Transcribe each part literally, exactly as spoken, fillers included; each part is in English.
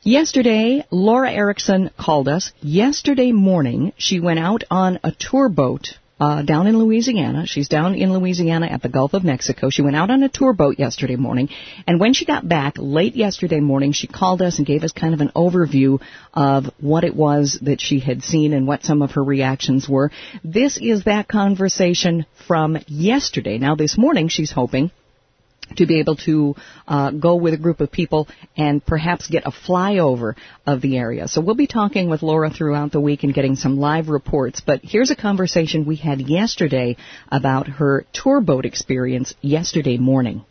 Yesterday, Laura Erickson called us. Yesterday morning, she went out on a tour boat uh, down in Louisiana. She's down in Louisiana at the Gulf of Mexico. She went out on a tour boat yesterday morning, and when she got back late yesterday morning, she called us and gave us kind of an overview of what it was that she had seen and what some of her reactions were. This is that conversation from yesterday. Now, this morning, she's hoping to be able to uh, go with a group of people and perhaps get a flyover of the area. So we'll be talking with Laura throughout the week and getting some live reports. But here's a conversation we had yesterday about her tour boat experience yesterday morning.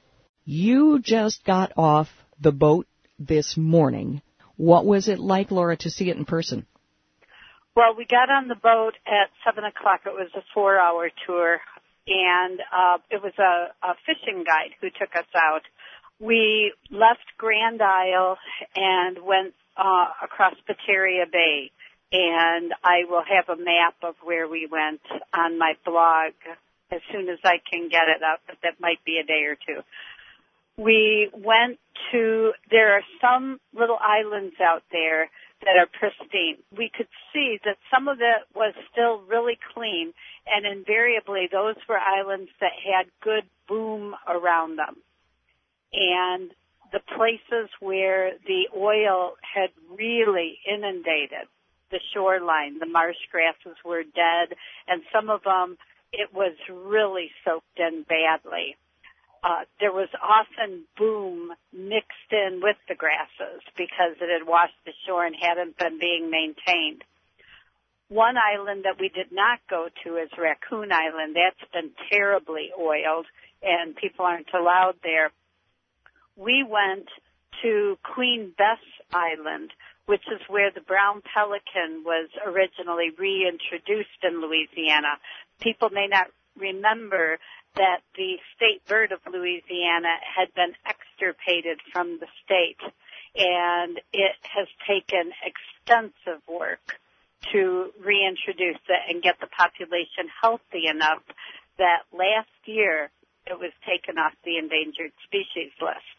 You just got off the boat this morning. What was it like, Laura, to see it in person? Well, we got on the boat at seven o'clock. It was a four-hour tour. And uh, it was a, a fishing guide who took us out. We left Grand Isle and went uh, across Pateria Bay. And I will have a map of where we went on my blog as soon as I can get it up, but that might be a day or two. We went to, there are some little islands out there that are pristine. We could see that some of it was still really clean, and invariably those were islands that had good boom around them. And the places where the oil had really inundated the shoreline, the marsh grasses were dead, and some of them, it was really soaked in badly. Uh, there was often boom mixed in with the grasses because it had washed the shore and hadn't been being maintained. One island that we did not go to is Raccoon Island. That's been terribly oiled, and people aren't allowed there. We went to Queen Bess Island, which is where the brown pelican was originally reintroduced in Louisiana. People may not remember that the state bird of Louisiana had been extirpated from the state, and it has taken extensive work to reintroduce it and get the population healthy enough that last year it was taken off the endangered species list.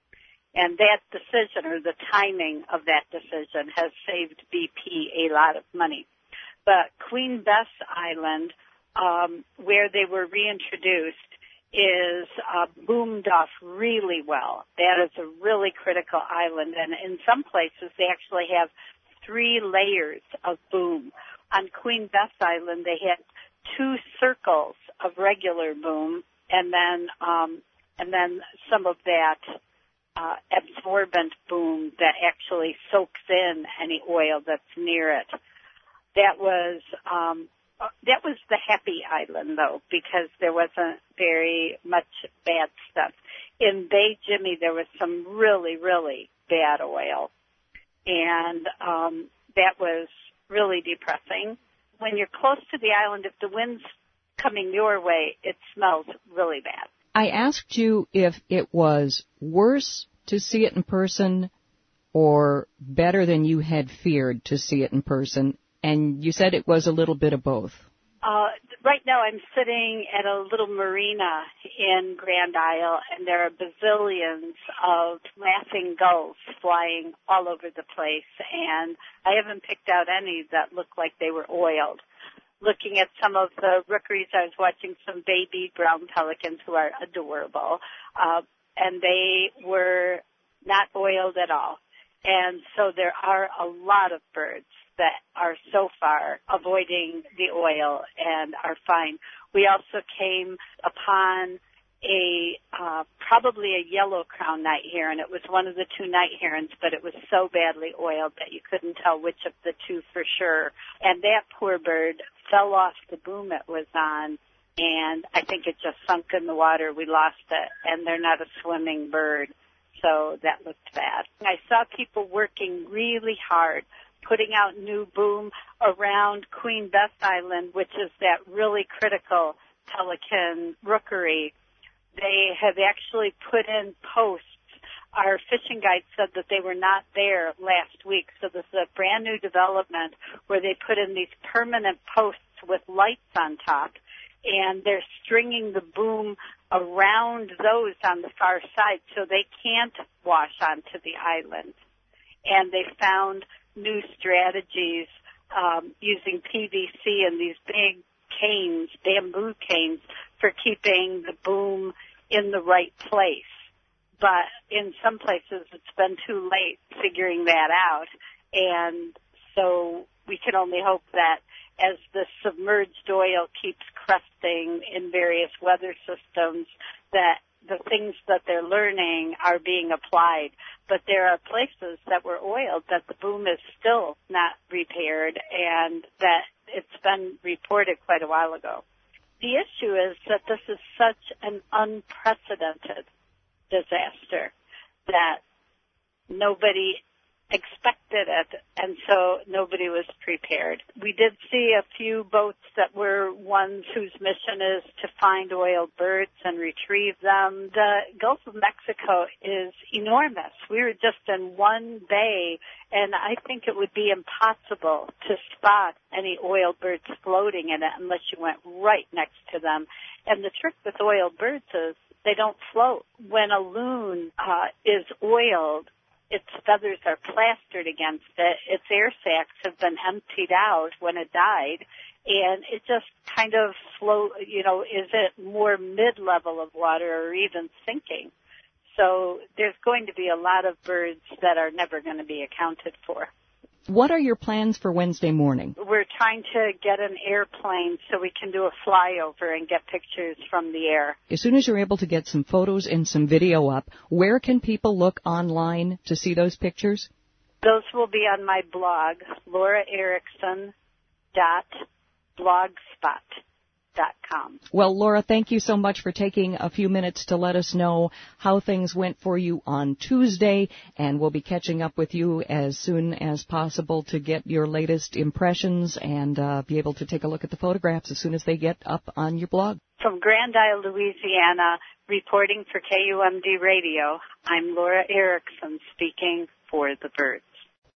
And that decision, or the timing of that decision, has saved B P a lot of money. But Queen Bess Island, Um, where they were reintroduced, is uh, boomed off really well. That is a really critical island, and in some places they actually have three layers of boom. On Queen Bess Island, they had two circles of regular boom, and then um, and then some of that uh, absorbent boom that actually soaks in any oil that's near it. That was um, That was the happy island, though, because there wasn't very much bad stuff. In Bay Jimmy, there was some really, really bad oil, and um, that was really depressing. When you're close to the island, if the wind's coming your way, it smells really bad. I asked you if it was worse to see it in person or better than you had feared to see it in person. And you said it was a little bit of both. Uh, right now I'm sitting at a little marina in Grand Isle, and there are bazillions of laughing gulls flying all over the place, and I haven't picked out any that look like they were oiled. Looking at some of the rookeries, I was watching some baby brown pelicans who are adorable, uh, and they were not oiled at all. And so there are a lot of birds that are so far avoiding the oil and are fine. We also came upon a uh, probably a yellow crown night heron. It was one of the two night herons, but it was so badly oiled that you couldn't tell which of the two for sure. And that poor bird fell off the boom it was on, and I think it just sunk in the water. We lost it, and they're not a swimming bird, so that looked bad. I saw people working really hard, putting out new boom around Queen Bess Island, which is that really critical pelican rookery. They have actually put in posts. Our fishing guide said that they were not there last week, so this is a brand new development where they put in these permanent posts with lights on top, and they're stringing the boom around those on the far side so they can't wash onto the island. and they found new strategies um, using P V C and these big canes, bamboo canes, for keeping the boom in the right place. But in some places it's been too late figuring that out, and so we can only hope that as the submerged oil keeps cresting in various weather systems, that the things that they're learning are being applied. But there are places that were oiled that the boom is still not repaired, and that it's been reported quite a while ago. The issue is that this is such an unprecedented disaster that nobody expected it, and so nobody was prepared. We did see a few boats that were ones whose mission is to find oiled birds and retrieve them. The Gulf of Mexico is enormous. We were just in one bay, and I think it would be impossible to spot any oiled birds floating in it unless you went right next to them. And the trick with oiled birds is they don't float. When a loon uh, is oiled, its feathers are plastered against it. Its air sacs have been emptied out when it died, and it just kind of float, you know, is it more mid-level of water or even sinking? So there's going to be a lot of birds that are never going to be accounted for. What are your plans for Wednesday morning? We're trying to get an airplane so we can do a flyover and get pictures from the air. As soon as you're able to get some photos and some video up, where can people look online to see those pictures? Those will be on my blog, laura erickson dot blogspot dot com. Well, Laura, thank you so much for taking a few minutes to let us know how things went for you on Tuesday, and we'll be catching up with you as soon as possible to get your latest impressions and uh, be able to take a look at the photographs as soon as they get up on your blog. From Grand Isle, Louisiana, reporting for K U M D Radio, I'm Laura Erickson speaking for the birds.